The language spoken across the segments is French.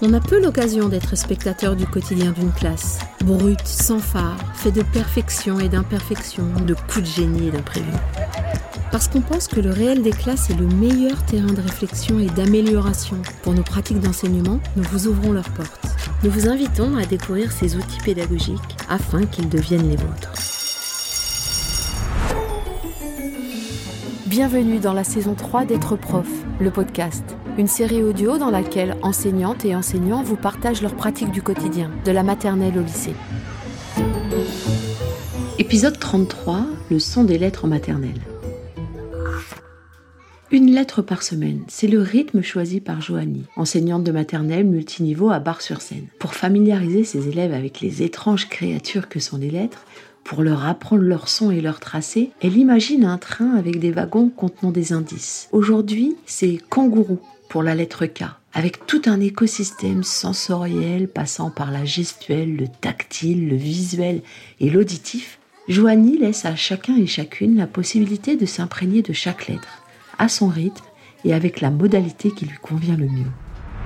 On a peu l'occasion d'être spectateur du quotidien d'une classe. Brute, sans phare, fait de perfection et d'imperfection, de coups de génie et d'imprévus. Parce qu'on pense que le réel des classes est le meilleur terrain de réflexion et d'amélioration pour nos pratiques d'enseignement, nous vous ouvrons leurs portes. Nous vous invitons à découvrir ces outils pédagogiques afin qu'ils deviennent les vôtres. Bienvenue dans la saison 3 d'Être Prof, le podcast. Une série audio dans laquelle enseignantes et enseignants vous partagent leurs pratiques du quotidien, de la maternelle au lycée. Épisode 33, le son des lettres en maternelle. Une lettre par semaine, c'est le rythme choisi par Joanie, enseignante de maternelle multiniveau à Bar-sur-Seine. Pour familiariser ses élèves avec les étranges créatures que sont les lettres, pour leur apprendre leur son et leur tracé, elle imagine un train avec des wagons contenant des indices. Aujourd'hui, c'est kangourou pour la lettre K, avec tout un écosystème sensoriel passant par la gestuelle, le tactile, le visuel et l'auditif. Joanie laisse à chacun et chacune la possibilité de s'imprégner de chaque lettre, à son rythme et avec la modalité qui lui convient le mieux.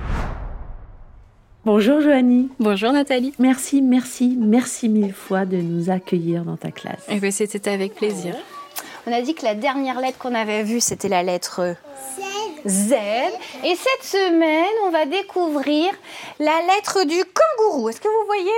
Bonjour Joanie. Bonjour Nathalie. Merci mille fois de nous accueillir dans ta classe. Eh bien, c'était avec plaisir. On a dit que la dernière lettre qu'on avait vue, c'était la lettre Z. Et cette semaine, on va découvrir la lettre du kangourou. Est-ce que vous voyez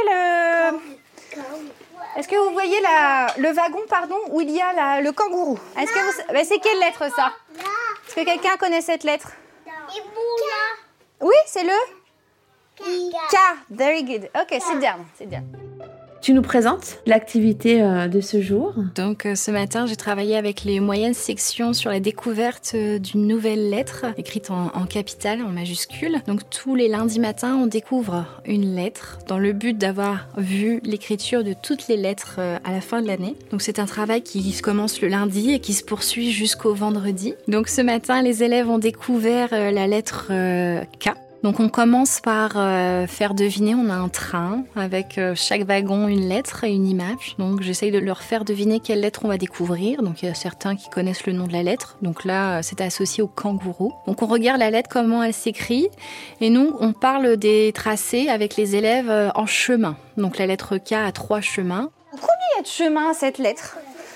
le wagon, où il y a le kangourou? Est-ce que c'est quelle lettre ça? Est-ce que quelqu'un connaît cette lettre? Oui, c'est le K. Very good. Ok, sit down. Tu nous présentes l'activité de ce jour? Donc ce matin, j'ai travaillé avec les moyennes sections sur la découverte d'une nouvelle lettre écrite en capitale, en majuscule. Donc tous les lundis matins, on découvre une lettre dans le but d'avoir vu l'écriture de toutes les lettres à la fin de l'année. Donc c'est un travail qui commence le lundi et qui se poursuit jusqu'au vendredi. Donc ce matin, les élèves ont découvert la lettre K. Donc on commence par faire deviner, on a un train avec chaque wagon une lettre et une image. Donc j'essaye de leur faire deviner quelle lettre on va découvrir. Donc il y a certains qui connaissent le nom de la lettre. Donc là c'est associé au kangourou. Donc on regarde la lettre, comment elle s'écrit. Et nous on parle des tracés avec les élèves en chemin. Donc la lettre K a 3 chemins. Combien il y a de chemins à cette lettre?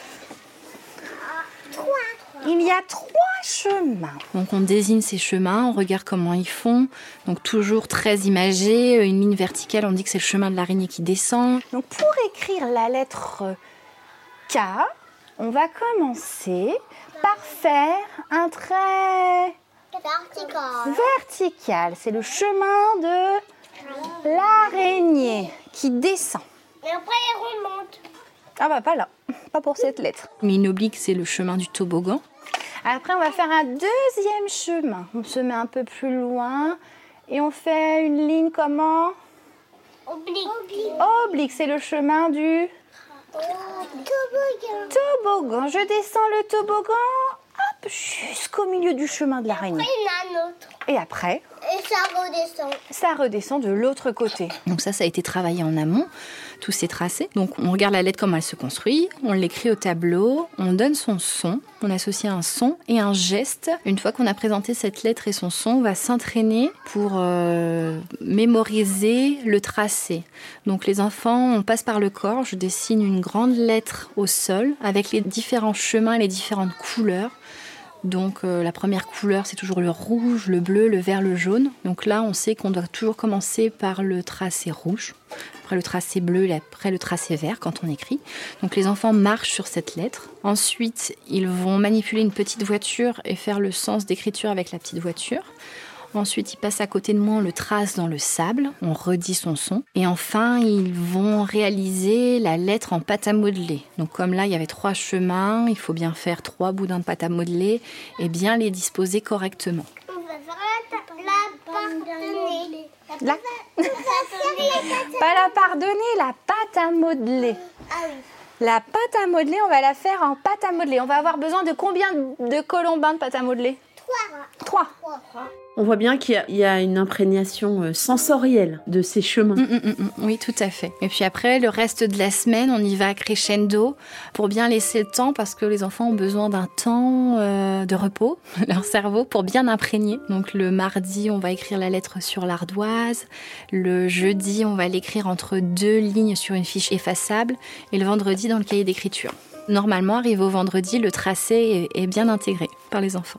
3. Il y a 3 chemins. Donc on désigne ces chemins, on regarde comment ils font. Donc toujours très imagé, une ligne verticale, on dit que c'est le chemin de l'araignée qui descend. Donc pour écrire la lettre K, on va commencer par faire un trait vertical. C'est le chemin de l'araignée qui descend. Et après, il remonte. Ah bah pas là, pas pour cette lettre. Mais une oblique, c'est le chemin du toboggan. Après, on va faire un deuxième chemin. On se met un peu plus loin et on fait une ligne comment? Oblique, c'est le chemin du toboggan. Je descends le toboggan, hop, jusqu'au milieu du chemin de l'araignée. Après, il y en a un autre. Et après? Et ça redescend. Ça redescend de l'autre côté. Donc ça a été travaillé en amont, tous ces tracés. Donc on regarde la lettre, comment elle se construit, on l'écrit au tableau, on donne son son, on associe un son et un geste. Une fois qu'on a présenté cette lettre et son son, on va s'entraîner pour mémoriser le tracé. Donc les enfants, on passe par le corps, je dessine une grande lettre au sol avec les différents chemins et les différentes couleurs. Donc la première couleur, c'est toujours le rouge, le bleu, le vert, le jaune. Donc là, on sait qu'on doit toujours commencer par le tracé rouge, après le tracé bleu et après le tracé vert quand on écrit. Donc les enfants marchent sur cette lettre. Ensuite, ils vont manipuler une petite voiture et faire le sens d'écriture avec la petite voiture. Ensuite, ils passent à côté de moi, on le trace dans le sable, on redit son son. Et enfin, ils vont réaliser la lettre en pâte à modeler. Donc comme là, il y avait 3 chemins, il faut bien faire 3 boudins de pâte à modeler et bien les disposer correctement. On va faire la pardonner. Pas la pardonner, la pâte à modeler. Ah oui. La pâte à modeler, on va la faire en pâte à modeler. On va avoir besoin de combien de colombins de pâte à modeler? 3. 3. On voit bien qu'il y a une imprégnation sensorielle de ces chemins. Oui, tout à fait. Et puis après, le reste de la semaine, on y va crescendo pour bien laisser le temps parce que les enfants ont besoin d'un temps de repos, leur cerveau, pour bien imprégner. Donc le mardi, on va écrire la lettre sur l'ardoise. Le jeudi, on va l'écrire entre 2 lignes sur une fiche effaçable. Et le vendredi, dans le cahier d'écriture. Normalement, arrivé au vendredi, le tracé est bien intégré par les enfants.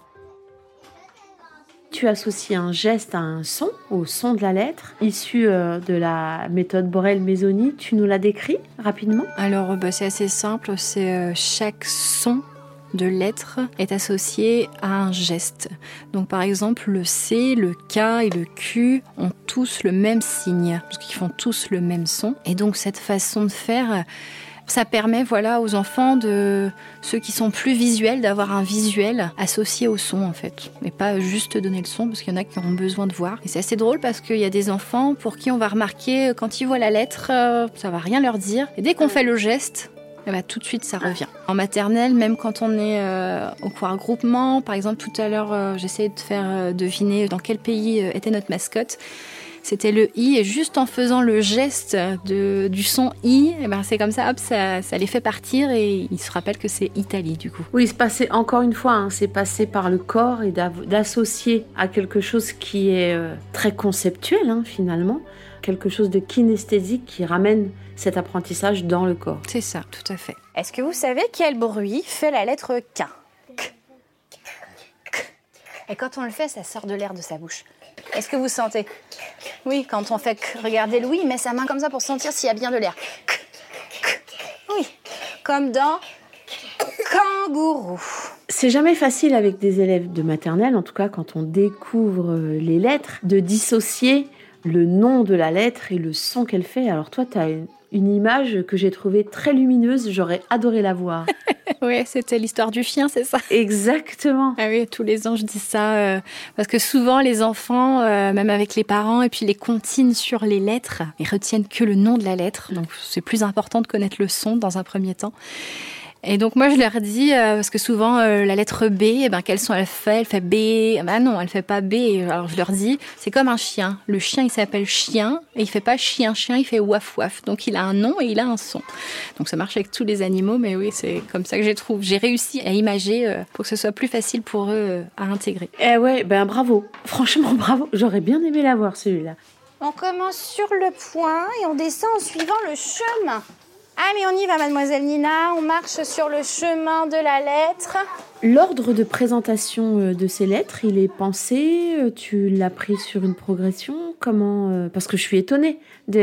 Tu associes un geste à un son, au son de la lettre, issu de la méthode Borel-Maisoni. Tu nous la décris rapidement ? Alors, c'est assez simple. C'est chaque son de lettre est associé à un geste. Donc, par exemple, le C, le K et le Q ont tous le même signe, parce qu'ils font tous le même son. Et donc, cette façon de faire... Ça permet aux enfants, ceux qui sont plus visuels, d'avoir un visuel associé au son en fait. Et pas juste donner le son parce qu'il y en a qui ont besoin de voir. Et c'est assez drôle parce qu'il y a des enfants pour qui on va remarquer quand ils voient la lettre, ça va rien leur dire. Et dès qu'on fait le geste, tout de suite ça revient. En maternelle, même quand on est au cours regroupement, par exemple tout à l'heure j'essayais de faire deviner dans quel pays était notre mascotte. C'était le I, et juste en faisant le geste du son I, c'est comme ça, hop, ça les fait partir et ils se rappellent que c'est Italie du coup. Oui, c'est passé, encore une fois, c'est passé par le corps et d'associer à quelque chose qui est très conceptuel finalement, quelque chose de kinesthésique qui ramène cet apprentissage dans le corps. C'est ça, tout à fait. Est-ce que vous savez quel bruit fait la lettre K ? Et quand on le fait, ça sort de l'air de sa bouche. Est-ce que vous sentez ? Oui, quand on fait regardez Louis, il met sa main comme ça pour sentir s'il y a bien de l'air. Oui, comme dans kangourou. C'est jamais facile avec des élèves de maternelle, en tout cas quand on découvre les lettres, de dissocier le nom de la lettre et le son qu'elle fait. Alors toi, tu as une image que j'ai trouvée très lumineuse, j'aurais adoré la voir. Oui, c'était l'histoire du chien, c'est ça ? Exactement. Ah oui, tous les ans je dis ça, parce que souvent les enfants, même avec les parents, et puis les comptines sur les lettres, ils retiennent que le nom de la lettre, donc c'est plus important de connaître le son dans un premier temps. Et donc moi je leur dis, parce que souvent la lettre B, quel son elle fait ? Elle fait B. Non, elle fait pas B. Alors je leur dis, c'est comme un chien. Le chien il s'appelle chien et il fait pas chien, il fait waf waf. Donc il a un nom et il a un son. Donc ça marche avec tous les animaux, mais oui, c'est comme ça que j'ai réussi à imager pour que ce soit plus facile pour eux à intégrer. Eh ouais, bravo. Franchement bravo. J'aurais bien aimé l'avoir celui-là. On commence sur le point et on descend en suivant le chemin. Ah, mais on y va, mademoiselle Nina. On marche sur le chemin de la lettre. L'ordre de présentation de ces lettres, il est pensé, tu l'as pris sur une progression, comment parce que je suis étonnée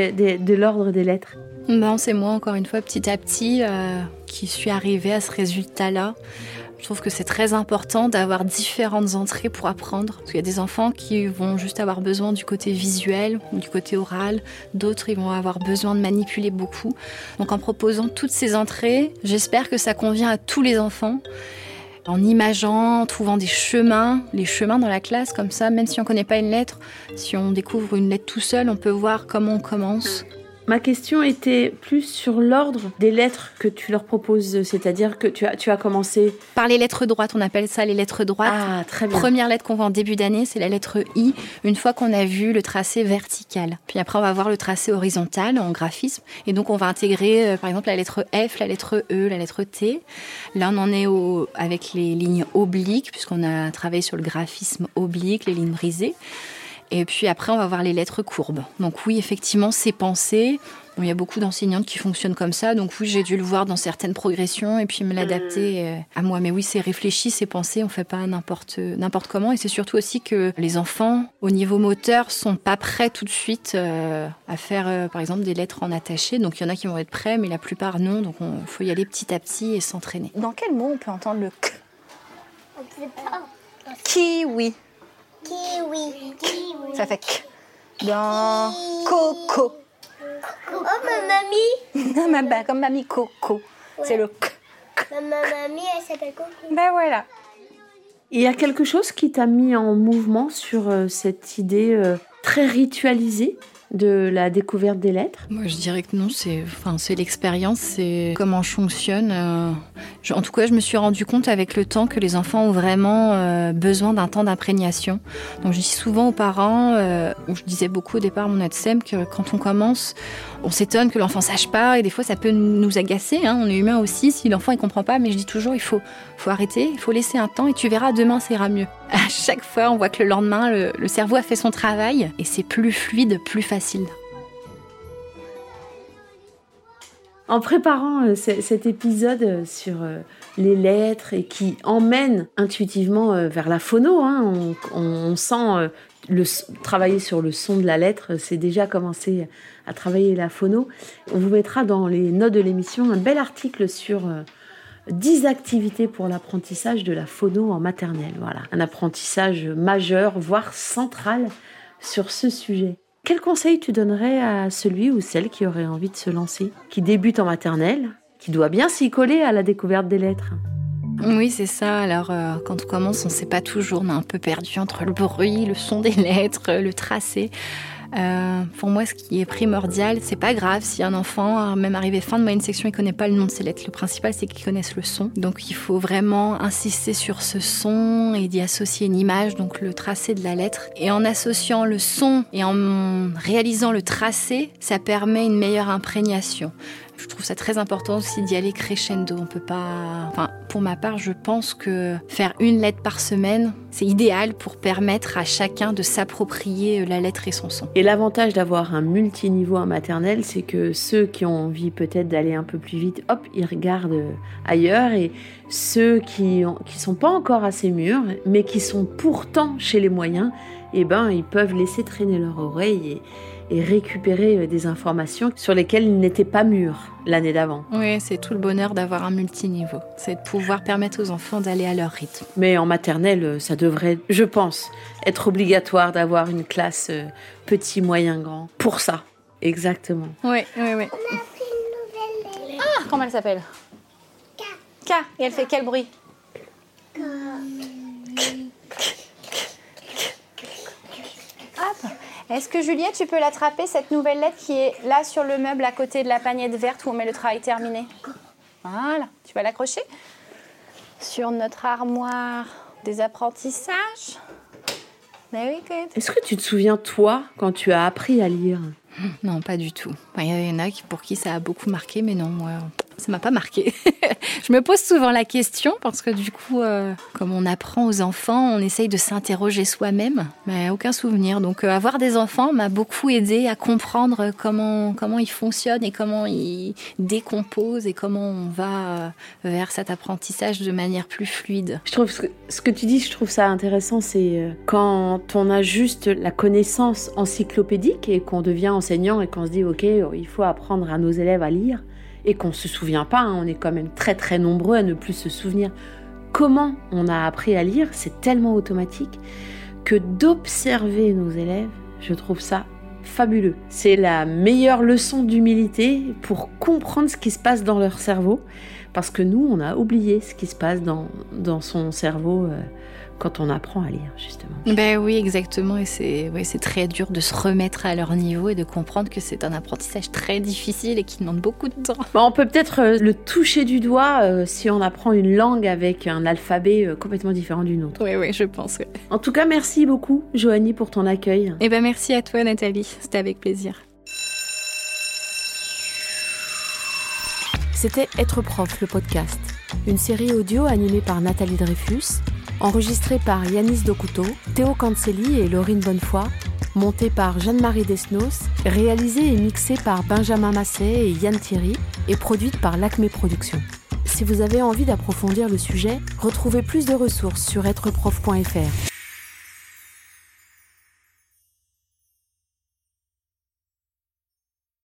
de l'ordre des lettres. C'est moi, encore une fois, petit à petit, qui suis arrivée à ce résultat-là. Je trouve que c'est très important d'avoir différentes entrées pour apprendre. Parce qu'il y a des enfants qui vont juste avoir besoin du côté visuel ou du côté oral. D'autres, ils vont avoir besoin de manipuler beaucoup. Donc en proposant toutes ces entrées, j'espère que ça convient à tous les enfants. En imageant, en trouvant des chemins, les chemins dans la classe, comme ça, même si on ne connaît pas une lettre, si on découvre une lettre tout seul, on peut voir comment on commence. Ma question était plus sur l'ordre des lettres que tu leur proposes, c'est-à-dire que tu as commencé... Par les lettres droites, on appelle ça les lettres droites. Ah, très bien. Première lettre qu'on voit en début d'année, c'est la lettre I, une fois qu'on a vu le tracé vertical. Puis après, on va voir le tracé horizontal en graphisme. Et donc, on va intégrer, par exemple, la lettre F, la lettre E, la lettre T. Là, on en est avec les lignes obliques, puisqu'on a travaillé sur le graphisme oblique, les lignes brisées. Et puis après, on va voir les lettres courbes. Donc oui, effectivement, c'est pensé. Il y a beaucoup d'enseignantes qui fonctionnent comme ça. Donc oui, j'ai dû le voir dans certaines progressions et puis me l'adapter à moi. Mais oui, c'est réfléchi, c'est pensé. On ne fait pas n'importe comment. Et c'est surtout aussi que les enfants, au niveau moteur, sont pas prêts tout de suite à faire, par exemple, des lettres en attaché. Donc il y en a qui vont être prêts, mais la plupart non. Donc il faut y aller petit à petit et s'entraîner. Dans quel mot on peut entendre le K ? On ne sait pas. Kiwi. Kiwi. Ça fait K. Dans coco. Oh, ma mamie. Comme mamie coco. Ouais. C'est le K. Ma mamie, elle s'appelle Coco. Voilà. Il y a quelque chose qui t'a mis en mouvement sur cette idée très ritualisée de la découverte des lettres? Moi, je dirais que non, c'est l'expérience, c'est comment je fonctionne. En tout cas, je me suis rendu compte avec le temps que les enfants ont vraiment besoin d'un temps d'imprégnation. Donc, je dis souvent aux parents, ou je disais beaucoup au départ à mon ATSEM, que quand on commence, on s'étonne que l'enfant sache pas, et des fois, ça peut nous agacer. On est humain aussi, si l'enfant ne comprend pas, mais je dis toujours, il faut arrêter, il faut laisser un temps, et tu verras, demain, ça ira mieux. À chaque fois, on voit que le lendemain, le cerveau a fait son travail, et c'est plus fluide, plus facile. En préparant cet épisode sur les lettres et qui emmène intuitivement vers la phono, on sent travailler sur le son de la lettre, c'est déjà commencer à travailler la phono. On vous mettra dans les notes de l'émission un bel article sur 10 activités pour l'apprentissage de la phono en maternelle. Voilà, un apprentissage majeur, voire central sur ce sujet. Quel conseil tu donnerais à celui ou celle qui aurait envie de se lancer, qui débute en maternelle, qui doit bien s'y coller à la découverte des lettres? Oui, c'est ça. Alors, quand on commence, on ne sait pas toujours. On est un peu perdu entre le bruit, le son des lettres, le tracé. Pour moi, ce qui est primordial, c'est pas grave si un enfant, même arrivé fin de moyenne section, il connaît pas le nom de ses lettres. Le principal, c'est qu'il connaisse le son. Donc, il faut vraiment insister sur ce son et d'y associer une image, donc le tracé de la lettre. Et en associant le son et en réalisant le tracé, ça permet une meilleure imprégnation. Je trouve ça très important aussi d'y aller crescendo. On peut pas... Enfin, pour ma part, je pense que faire une lettre par semaine, c'est idéal pour permettre à chacun de s'approprier la lettre et son son. Et l'avantage d'avoir un multiniveau en maternelle, c'est que ceux qui ont envie peut-être d'aller un peu plus vite, hop, ils regardent ailleurs. Et ceux qui sont pas encore assez mûrs, mais qui sont pourtant chez les moyens, ils peuvent laisser traîner leur oreille et récupérer des informations sur lesquelles ils n'étaient pas mûrs l'année d'avant. Oui, c'est tout le bonheur d'avoir un multiniveau. C'est de pouvoir permettre aux enfants d'aller à leur rythme. Mais en maternelle, ça devrait, je pense, être obligatoire d'avoir une classe petit, moyen, grand. Pour ça, exactement. Oui. On a pris une nouvelle lettre. Ah, comment elle s'appelle? K. Et elle fait quel bruit? Hop. Est-ce que Juliette, tu peux l'attraper, cette nouvelle lettre qui est là sur le meuble à côté de la pagnette verte où on met le travail terminé? Voilà, tu vas l'accrocher sur notre armoire des apprentissages. Very good. Est-ce que tu te souviens, toi, quand tu as appris à lire? Non, pas du tout. Il y en a pour qui ça a beaucoup marqué, mais non, moi, ça m'a pas marqué. Je me pose souvent la question parce que du coup, comme on apprend aux enfants, on essaye de s'interroger soi-même, mais aucun souvenir. Donc, avoir des enfants m'a beaucoup aidé à comprendre comment ils fonctionnent et comment ils décomposent et comment on va vers cet apprentissage de manière plus fluide. Je trouve ce que tu dis, je trouve ça intéressant, c'est quand on a juste la connaissance encyclopédique et qu'on devient enseignant et qu'on se dit ok, il faut apprendre à nos élèves à lire. Et qu'on ne se souvient pas, on est quand même très très nombreux à ne plus se souvenir comment on a appris à lire, c'est tellement automatique que d'observer nos élèves, je trouve ça fabuleux. C'est la meilleure leçon d'humilité pour comprendre ce qui se passe dans leur cerveau, parce que nous, on a oublié ce qui se passe dans son cerveau quand on apprend à lire, justement. Ben oui, exactement. Et c'est très dur de se remettre à leur niveau et de comprendre que c'est un apprentissage très difficile et qui demande beaucoup de temps. On peut peut-être le toucher du doigt si on apprend une langue avec un alphabet complètement différent du nôtre. Oui, je pense. Oui. En tout cas, merci beaucoup, Joanie, pour ton accueil. Et ben merci à toi, Nathalie. C'était avec plaisir. C'était Être prof, le podcast. Une série audio animée par Nathalie Dreyfus, enregistrée par Yanis Dokuto, Théo Cancelli et Laurine Bonnefoy, montée par Jeanne-Marie Desnos, réalisée et mixée par Benjamin Masset et Yann Thierry et produite par l'Acme Productions. Si vous avez envie d'approfondir le sujet, retrouvez plus de ressources sur êtreprof.fr.